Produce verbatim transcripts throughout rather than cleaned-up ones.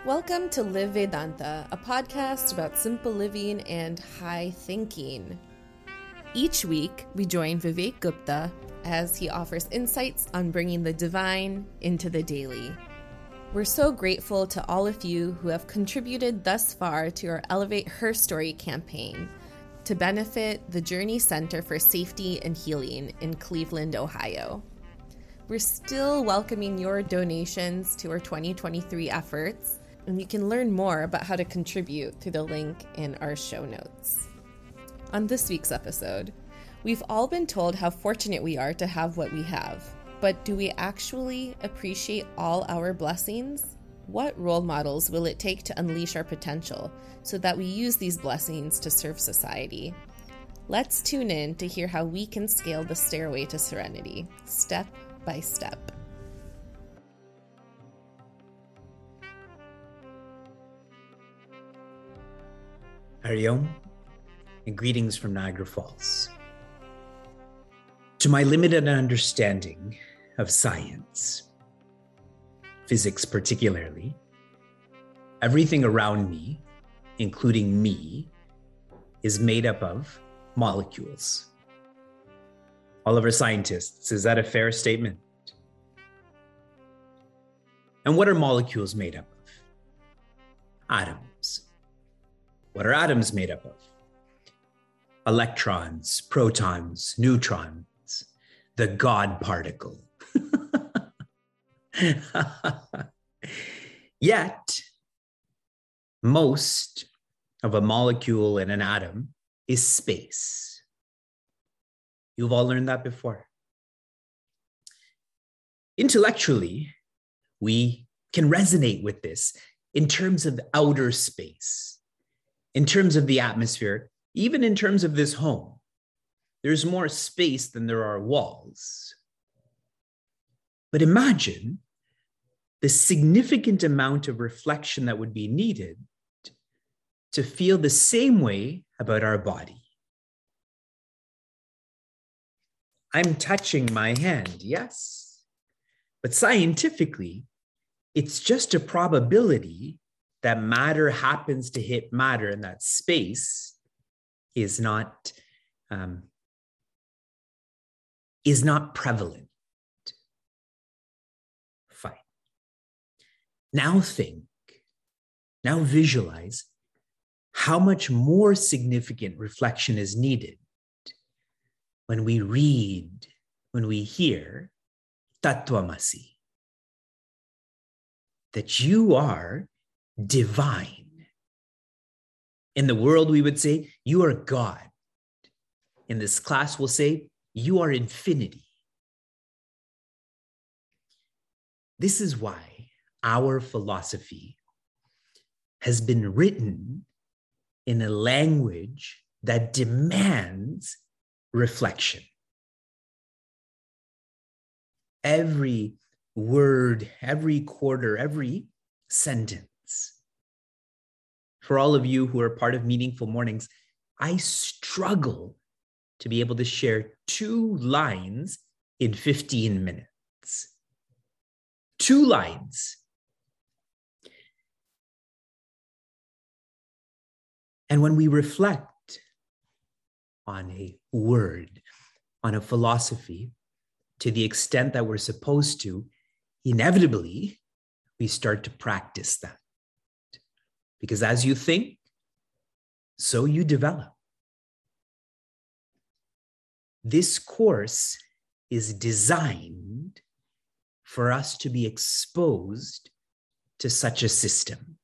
Welcome to Live Vedanta, a podcast about simple living and high thinking. Each week, we join Vivek Gupta as he offers insights on bringing the divine into the daily. We're so grateful to all of you who have contributed thus far to our Elevate Her Story campaign to benefit the Journey Center for Safety and Healing in Cleveland, Ohio. We're still welcoming your donations to our twenty twenty-three efforts, and you can learn more about how to contribute through the link in our show notes. On this week's episode, we've all been told how fortunate we are to have what we have, but do we actually appreciate all our blessings? What role models will it take to unleash our potential so that we use these blessings to serve society? Let's tune in to hear how we can scale the stairway to serenity, step by step. Hari Om, and greetings from Niagara Falls. To my limited understanding of science, physics particularly, everything around me, including me, is made up of molecules. All of our scientists, is that a fair statement? And what are molecules made up of? Atoms. What are atoms made up of? Electrons, protons, neutrons, the God particle. Yet, most of a molecule in an atom is space. You've all learned that before. Intellectually, we can resonate with this in terms of outer space. In terms of the atmosphere, even in terms of this home, there's more space than there are walls. But imagine the significant amount of reflection that would be needed to feel the same way about our body. I'm touching my hand, yes, but scientifically, it's just a probability that matter happens to hit matter, and that space is not um, is not prevalent. Fine. Now think, now visualize how much more significant reflection is needed when we read, when we hear Tattvamasi, that you are divine. In the world, we would say, you are God. In this class, we'll say, you are infinity. This is why our philosophy has been written in a language that demands reflection. Every word, every quarter, every sentence. For all of you who are part of Meaningful Mornings, I struggle to be able to share two lines in fifteen minutes. Two lines. And when we reflect on a word, on a philosophy, to the extent that we're supposed to, inevitably, we start to practice that. Because as you think, so you develop. This course is designed for us to be exposed to such a system.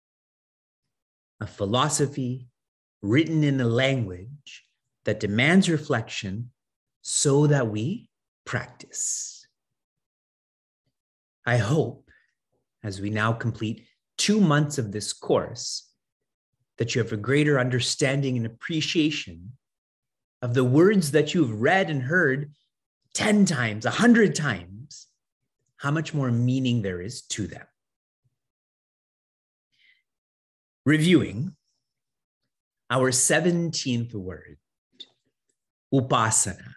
A philosophy written in a language that demands reflection so that we practice. I hope, as we now complete two months of this course, that you have a greater understanding and appreciation of the words that you've read and heard ten times, a hundred times, how much more meaning there is to them. Reviewing our seventeenth word, upasana.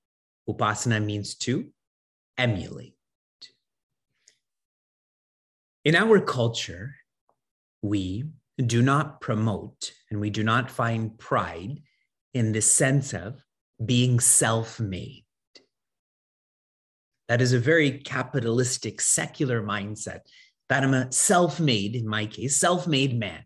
Upasana means to emulate. In our culture, we do not promote and we do not find pride in the sense of being self-made. That is a very capitalistic, secular mindset, that I'm a self-made, in my case, self-made man.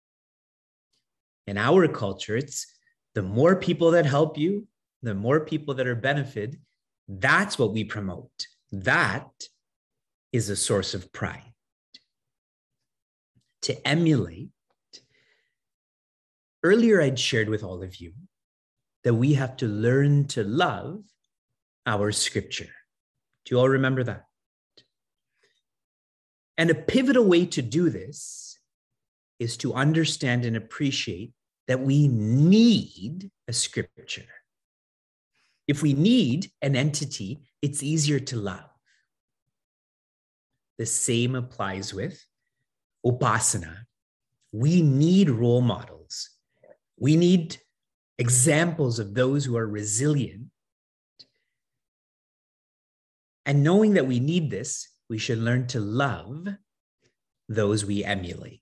In our culture, it's the more people that help you, the more people that are benefited. That's what we promote. That is a source of pride. To emulate, earlier I'd shared with all of you that we have to learn to love our scripture. Do you all remember that? And a pivotal way to do this is to understand and appreciate that we need a scripture. If we need an entity, it's easier to love. The same applies with Upasana. We need role models. We need examples of those who are resilient. And knowing that we need this, we should learn to love those we emulate.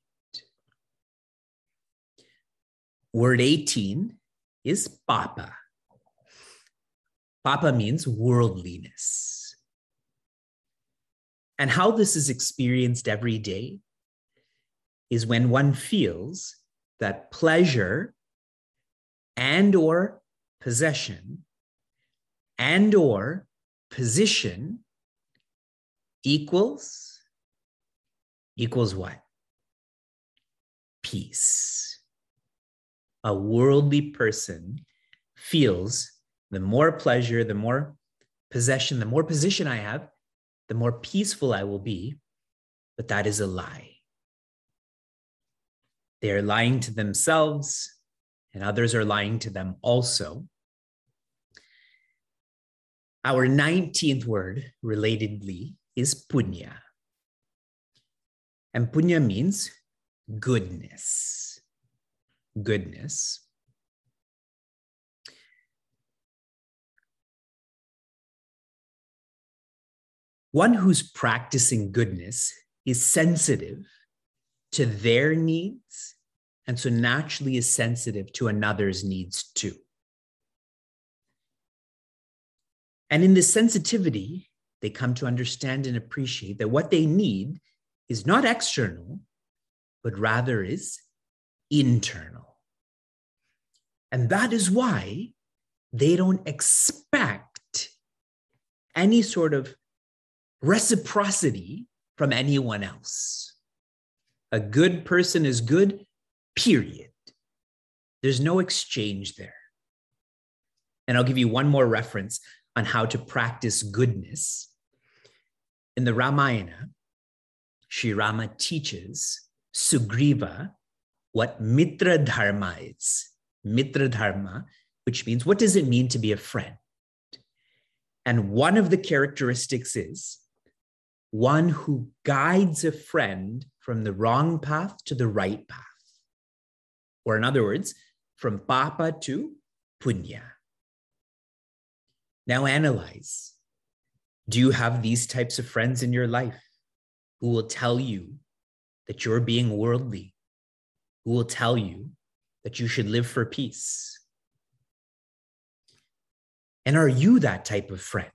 Word eighteen is papa. Papa means worldliness. And how this is experienced every day is when one feels that pleasure and or possession and or position equals, equals what? Peace. A worldly person feels the more pleasure, the more possession, the more position I have, the more peaceful I will be, but that is a lie. They are lying to themselves, and others are lying to them also. Our nineteenth word, relatedly, is punya. And punya means goodness. Goodness. One who's practicing goodness is sensitive to their needs, and so naturally is sensitive to another's needs too. And in this sensitivity, they come to understand and appreciate that what they need is not external, but rather is internal. And that is why they don't expect any sort of reciprocity from anyone else. A good person is good, period. There's no exchange there. And I'll give you one more reference on how to practice goodness. In the Ramayana, Sri Rama teaches Sugriva what Mitra Dharma is. Mitra Dharma, which means what does it mean to be a friend? And one of the characteristics is one who guides a friend from the wrong path to the right path. Or in other words, from papa to punya. Now analyze. Do you have these types of friends in your life who will tell you that you're being worldly, who will tell you that you should live for peace? And are you that type of friend?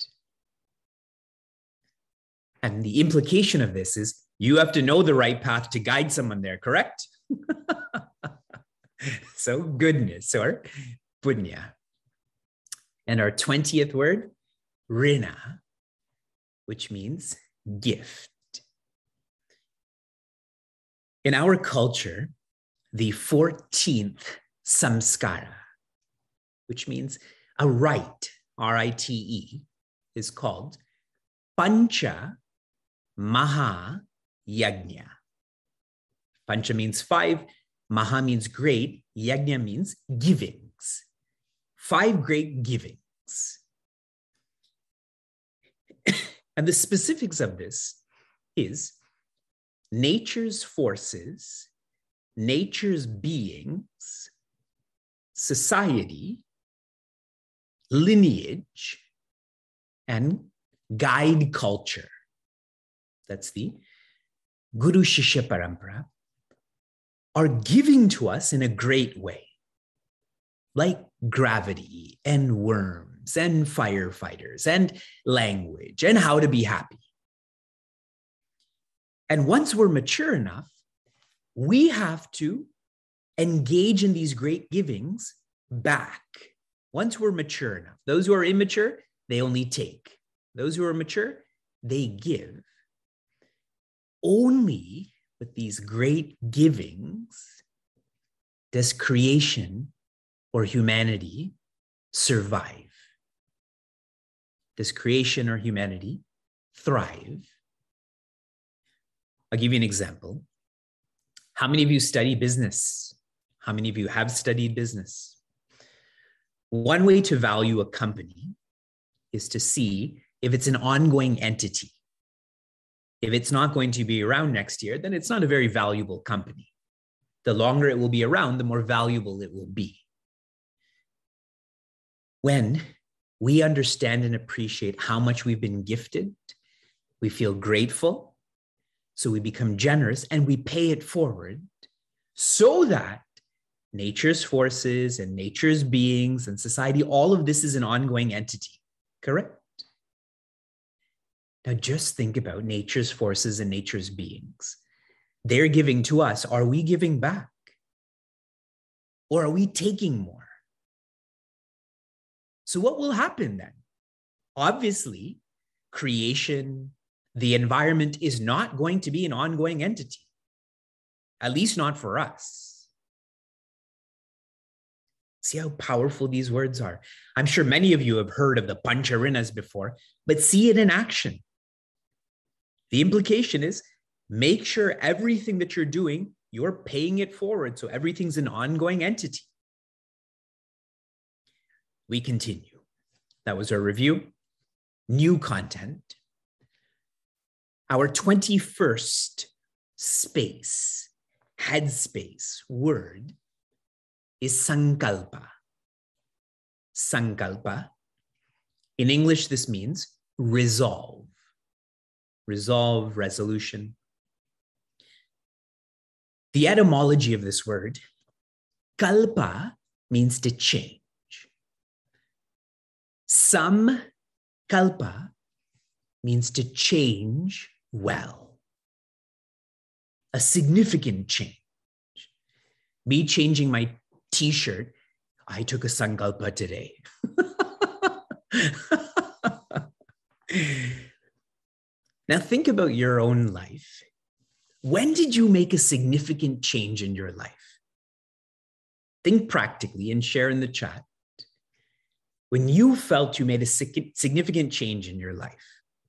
And the implication of this is you have to know the right path to guide someone there, correct? So goodness or punya. And our twentieth word, rina, which means gift. In our culture, the fourteenth samskara, which means a rite, R I T E, is called Pancha Maha Yajna. Pancha means five, Maha means great, Yajna means givings. Five great givings. And the specifics of this is nature's forces, nature's beings, society, lineage, and guide culture. That's the Guru Shishya Parampara, are giving to us in a great way, like gravity and worms and firefighters and language and how to be happy. And once we're mature enough, we have to engage in these great givings back. Once we're mature enough, those who are immature, they only take. Those who are mature, they give. Only with these great givings does creation or humanity survive. Does creation or humanity thrive? I'll give you an example. How many of you study business? How many of you have studied business? One way to value a company is to see if it's an ongoing entity. If it's not going to be around next year, then it's not a very valuable company. The longer it will be around, the more valuable it will be. When we understand and appreciate how much we've been gifted, we feel grateful, so we become generous and we pay it forward so that nature's forces and nature's beings and society, all of this is an ongoing entity, correct? Now just think about nature's forces and nature's beings. They're giving to us. Are we giving back? Or are we taking more? So what will happen then? Obviously, creation, the environment is not going to be an ongoing entity, at least not for us. See how powerful these words are. I'm sure many of you have heard of the Pancharinas before, but see it in action. The implication is make sure everything that you're doing, you're paying it forward. So everything's an ongoing entity. We continue. That was our review. New content. Our twenty-first space, headspace word is sankalpa. Sankalpa. In English, this means resolve. Resolve, resolution. The etymology of this word, kalpa, means to change. Some kalpa means to change well. A significant change. Me changing my t-shirt, I took a sankalpa today. Now think about your own life. When did you make a significant change in your life? Think practically and share in the chat. When you felt you made a significant change in your life,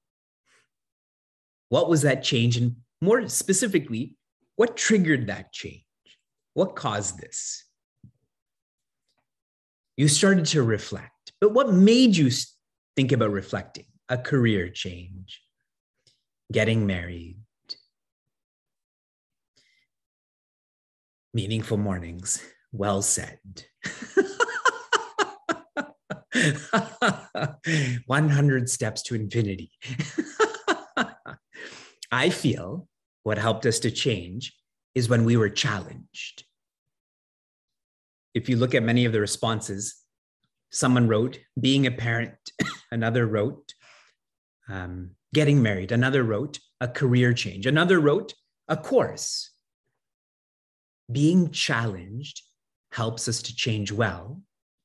what was that change? And more specifically, what triggered that change? What caused this? You started to reflect, but what made you think about reflecting? A career change. Getting married, meaningful mornings, well said. one hundred steps to infinity. I feel what helped us to change is when we were challenged. If you look at many of the responses, someone wrote, being a parent, another wrote, um, getting married. Another wrote a career change. Another wrote a course. Being challenged helps us to change well.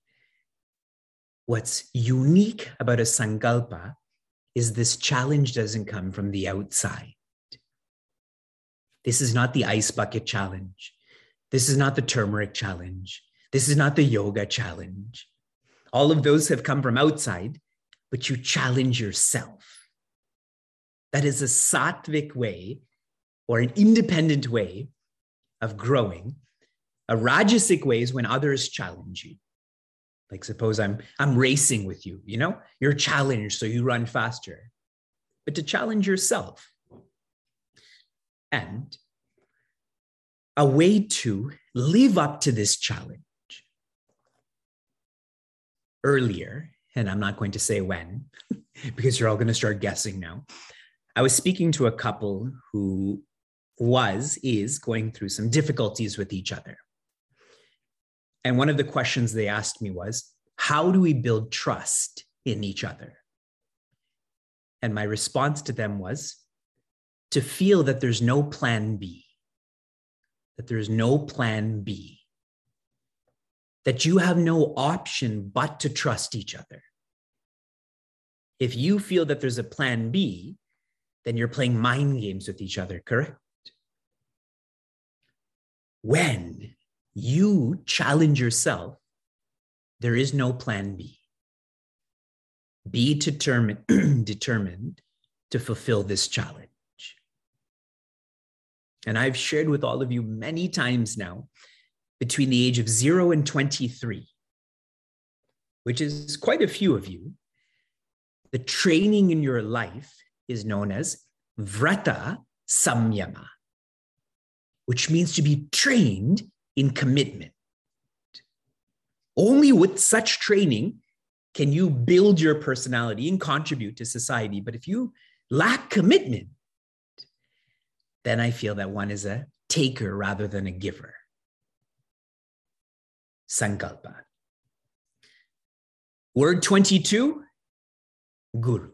What's unique about a sankalpa is this challenge doesn't come from the outside. This is not the ice bucket challenge. This is not the turmeric challenge. This is not the yoga challenge. All of those have come from outside, but you challenge yourself. That is a sattvic way or an independent way of growing. A rajasic way is when others challenge you. Like suppose I'm, I'm racing with you, you know, you're challenged, so you run faster. But to challenge yourself. And a way to live up to this challenge. Earlier, and I'm not going to say when, because you're all going to start guessing now. I was speaking to a couple who was, is going through some difficulties with each other. And one of the questions they asked me was, how do we build trust in each other? And my response to them was to feel that there's no plan B, that there's no plan B, that you have no option but to trust each other. If you feel that there's a plan B, then you're playing mind games with each other, correct? When you challenge yourself, there is no plan B. Be determined, determined to fulfill this challenge. And I've shared with all of you many times now, between the age of zero and twenty-three, which is quite a few of you, the training in your life is known as Vrata Samyama, which means to be trained in commitment. Only with such training can you build your personality and contribute to society. But if you lack commitment, then I feel that one is a taker rather than a giver. Sankalpa. Word twenty-two, guru.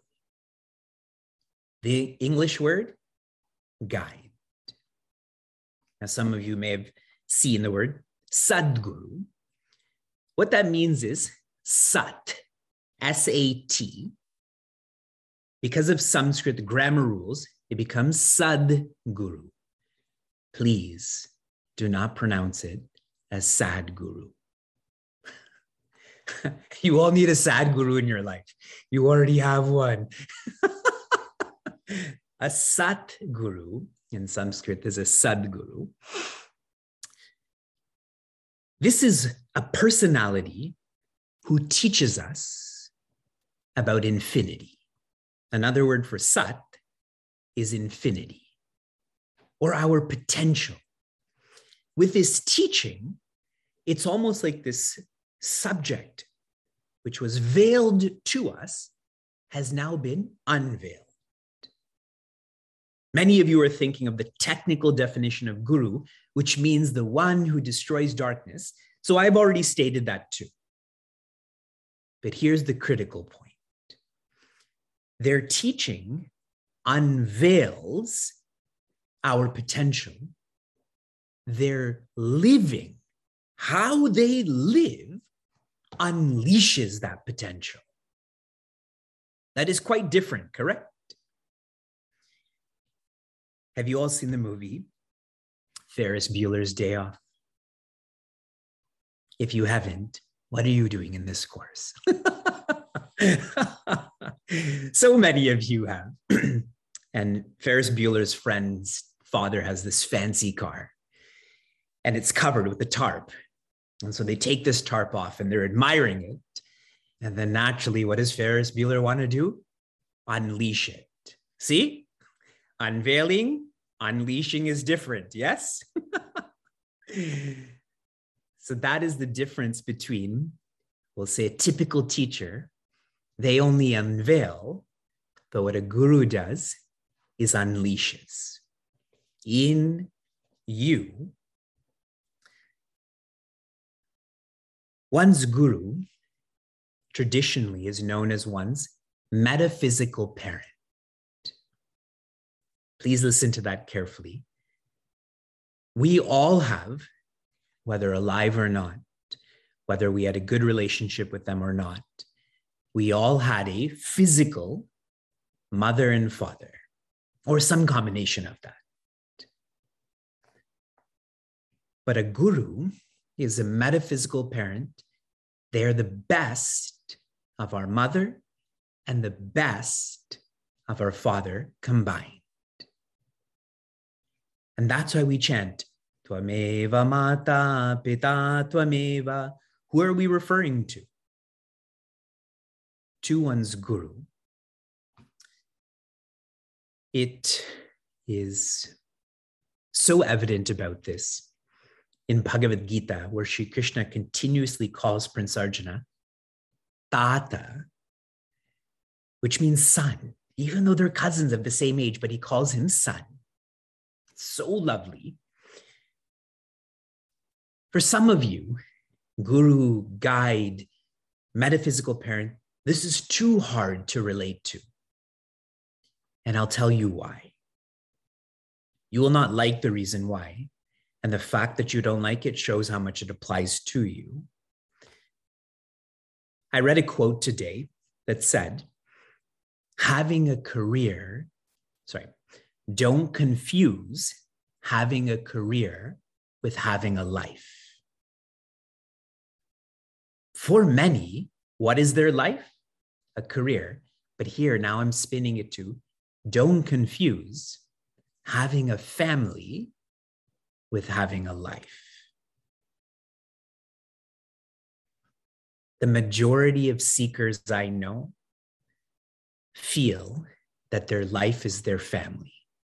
The English word, guide. Now, some of you may have seen the word Sadguru. What that means is Sat, S A T. Because of Sanskrit grammar rules, it becomes Sadguru. Please do not pronounce it as Sadguru. You all need a Sadguru in your life. You already have one. A Satguru in Sanskrit is a Sadguru. This is a personality who teaches us about infinity. Another word for Sat is infinity, or our potential. With this teaching, it's almost like this subject, which was veiled to us, has now been unveiled. Many of you are thinking of the technical definition of guru, which means the one who destroys darkness. So I've already stated that too. But here's the critical point. Their teaching unveils our potential. Their living, how they live, unleashes that potential. That is quite different, correct? Have you all seen the movie Ferris Bueller's Day Off? If you haven't, what are you doing in this course? So many of you have. And Ferris Bueller's friend's father has this fancy car, and it's covered with a tarp. And so they take this tarp off and they're admiring it. And then naturally, what does Ferris Bueller want to do? Unleash it. See? Unveiling, unleashing is different, yes? So that is the difference between, we'll say, a typical teacher. They only unveil, but what a guru does is unleashes. In you, one's guru traditionally is known as one's metaphysical parent. Please listen to that carefully. We all have, whether alive or not, whether we had a good relationship with them or not, we all had a physical mother and father, or some combination of that. But a guru is a metaphysical parent. They are the best of our mother and the best of our father combined. And that's why we chant, Tvameva Mata Pita Tvameva. Who are we referring to? To one's guru. It is so evident about this in Bhagavad Gita, where Sri Krishna continuously calls Prince Arjuna Tata, which means son, even though they're cousins of the same age, but he calls him son. so lovely. For some of you, guru, guide, metaphysical parent, this is too hard to relate to. And I'll tell you why. You will not like the reason why. And the fact that you don't like it shows how much it applies to you. I read a quote today that said, having a career, sorry, don't confuse having a career with having a life. For many, what is their life? A career. But here, now I'm spinning it to, don't confuse having a family with having a life. The majority of seekers I know feel that their life is their family.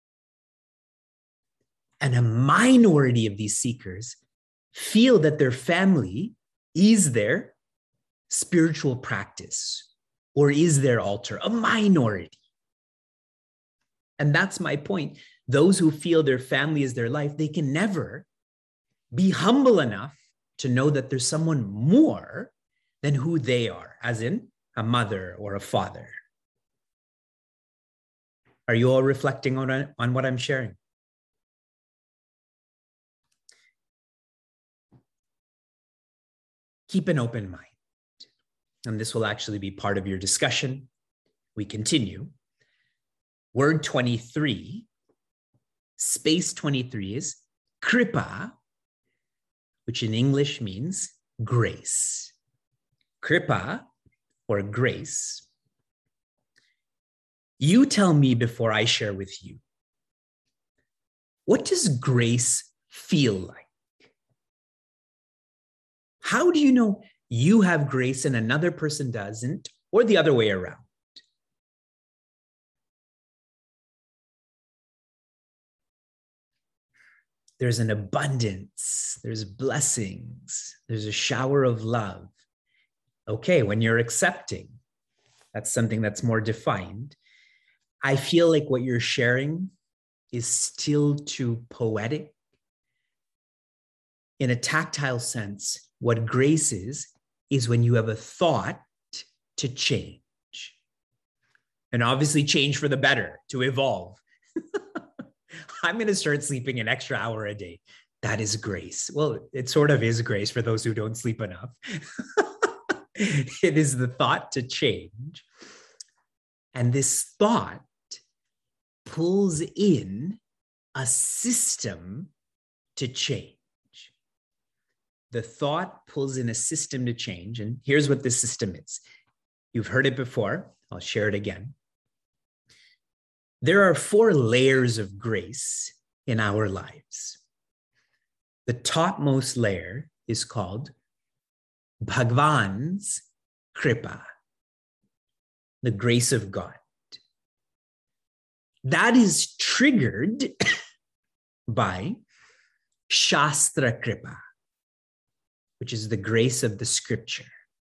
And a minority of these seekers feel that their family is their spiritual practice or is their altar, a minority. And that's my point. Those who feel their family is their life, they can never be humble enough to know that there's someone more than who they are, as in a mother or a father. Are you all reflecting on, on what I'm sharing? Keep an open mind. And this will actually be part of your discussion. We continue. Word twenty-three, space twenty-three is kripa, which in English means grace. Kripa, or grace. You tell me before I share with you. What does grace feel like? How do you know you have grace and another person doesn't, or the other way around? There's an abundance, there's blessings, there's a shower of love. Okay, when you're accepting, that's something that's more defined. I feel like what you're sharing is still too poetic. In a tactile sense, what grace is, is when you have a thought to change. And obviously change for the better, to evolve. I'm going to start sleeping an extra hour a day. That is grace. Well, it sort of is grace for those who don't sleep enough. It is the thought to change. And this thought pulls in a system to change. The thought pulls in a system to change. And here's what this system is. You've heard it before. I'll share it again. There are four layers of grace in our lives. The topmost layer is called Bhagwan's Kripa, the grace of God. That is triggered by Shastra Kripa, which is the grace of the scripture.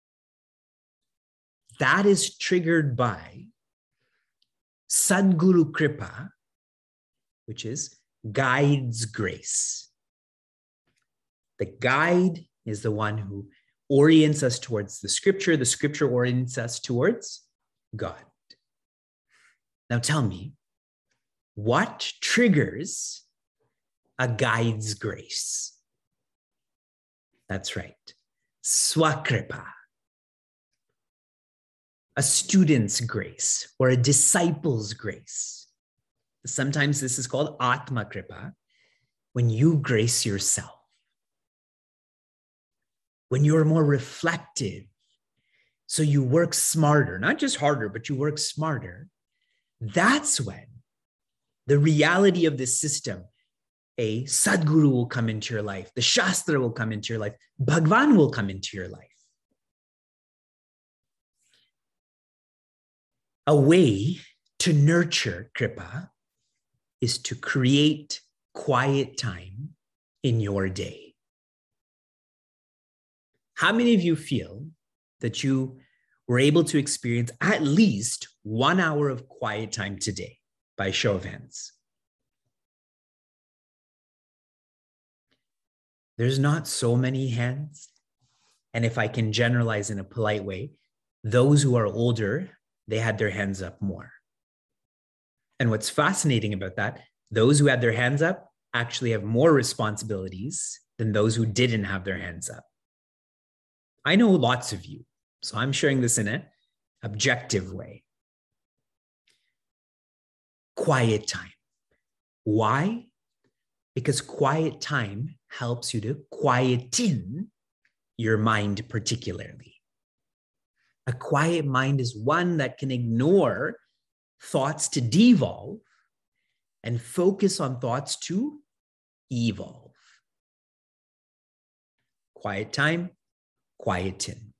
That is triggered by Sadguru Kripa, which is guide's grace. The guide is the one who orients us towards the scripture. The scripture orients us towards God. Now tell me, what triggers a guide's grace? That's right, Swakripa. A student's grace or a disciple's grace. Sometimes this is called Atma Kripa, when you grace yourself. When you're more reflective, so you work smarter, not just harder, but you work smarter. That's when the reality of this system, a Sadguru will come into your life, the Shastra will come into your life, Bhagwan will come into your life. A way to nurture Kripa is to create quiet time in your day. How many of you feel that you were able to experience at least one hour of quiet time today? By show of hands. there's not so many hands. And if I can generalize in a polite way, those who are older, they had their hands up more. And what's fascinating about that, those who had their hands up actually have more responsibilities than those who didn't have their hands up. I know lots of you, so I'm sharing this in an objective way. Quiet time. Why? Because quiet time helps you to quieten your mind particularly. A quiet mind is one that can ignore thoughts to devolve and focus on thoughts to evolve. Quiet time, quieten.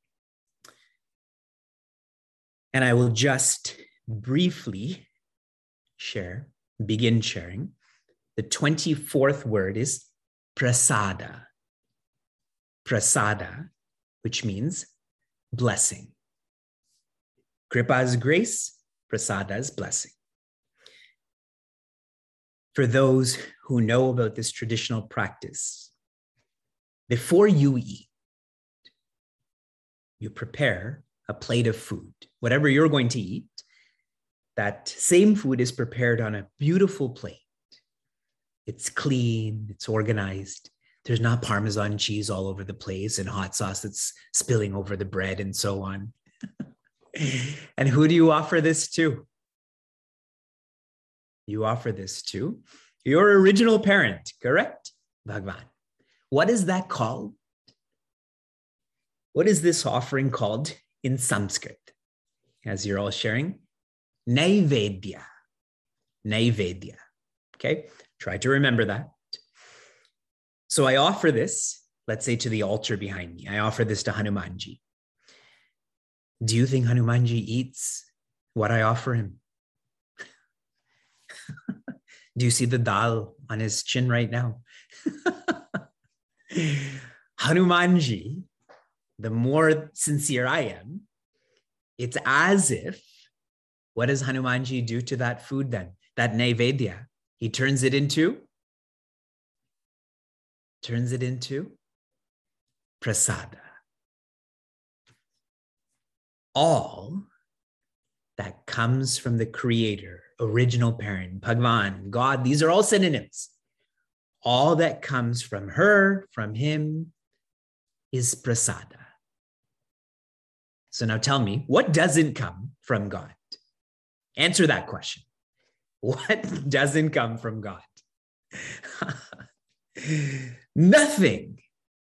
And I will just briefly share, begin sharing. The twenty-fourth word is prasada. Prasada, which means blessing. Kripa is grace, prasada is blessing. For those who know about this traditional practice, before you eat, you prepare a plate of food. Whatever you're going to eat, that same food is prepared on a beautiful plate. It's clean, it's organized. There's not Parmesan cheese all over the place and hot sauce that's spilling over the bread and so on. And who do you offer this to? You offer this to your original parent, correct? Bhagwan. What is that called? What is this offering called in Sanskrit? As you're all sharing, Naivedya. Naivedya. Okay, try to remember that. So I offer this, let's say, to the altar behind me. I offer this to Hanumanji. Do you think Hanumanji eats what I offer him? Do you see the dal on his chin right now? Hanumanji, the more sincere I am, it's as if, what does Hanumanji do to that food then? That naivedya? He turns it into, turns it into prasada. All that comes from the creator, original parent, Bhagwan, God, these are all synonyms. All that comes from her, from him, is prasada. So now tell me, what doesn't come from God? Answer that question. What doesn't come from God? Nothing.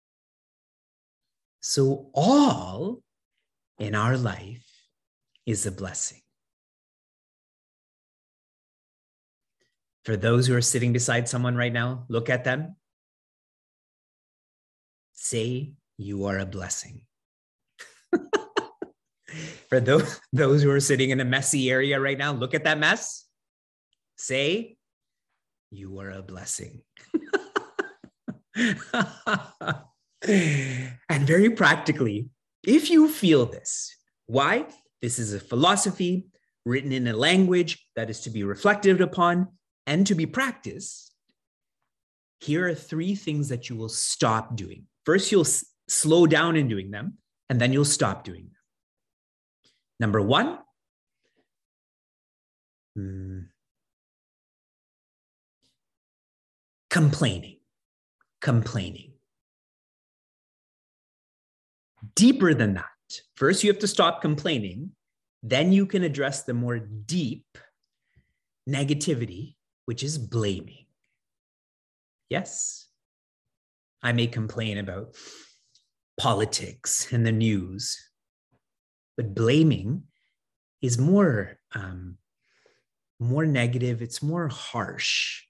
So all in our life is a blessing. For those who are sitting beside someone right now, look at them. Say, you are a blessing. For those, those who are sitting in a messy area right now, look at that mess. Say, you are a blessing. And very practically, if you feel this, why? This is a philosophy written in a language that is to be reflected upon and to be practiced. Here are three things that you will stop doing. First, you'll s- slow down in doing them, and then you'll stop doing them. Number one, hmm, complaining, complaining. Deeper than that. First, you have to stop complaining. Then you can address the more deep negativity, which is blaming. Yes, I may complain about politics and the news, but blaming is more, um, more negative. It's more harsh.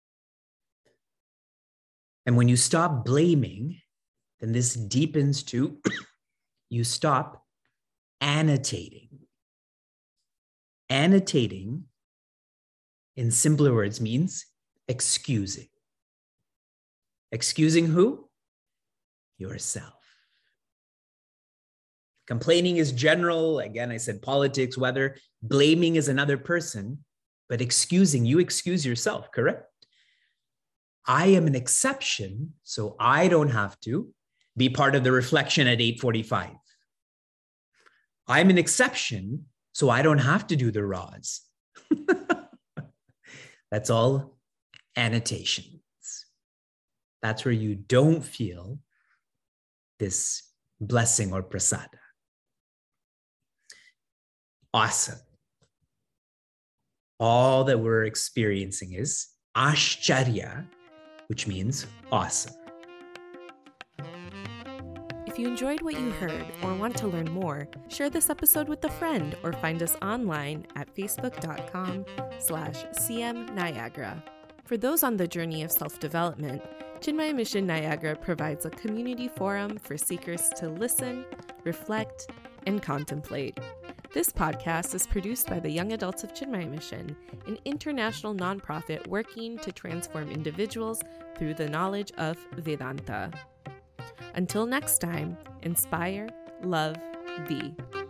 And when you stop blaming, then this deepens to you stop annotating. Annotating, in simpler words, means excusing. Excusing who? Yourself. Complaining is general. Again, I said politics, weather. Blaming is another person, but excusing, you excuse yourself, correct? I am an exception, so I don't have to be part of the reflection at eight forty-five. I'm an exception, so I don't have to do the raws. That's all annotations. That's where you don't feel this blessing or prasada. Awesome. All that we're experiencing is ashcharya, which means awesome. If you enjoyed what you heard or want to learn more, share this episode with a friend or find us online at facebook.com slash CM Niagara. For those on the journey of self-development, Chinmaya Mission Niagara provides a community forum for seekers to listen, reflect, and contemplate. This podcast is produced by the Young Adults of Chinmaya Mission, an international nonprofit working to transform individuals through the knowledge of Vedanta. Until next time, inspire, love, be.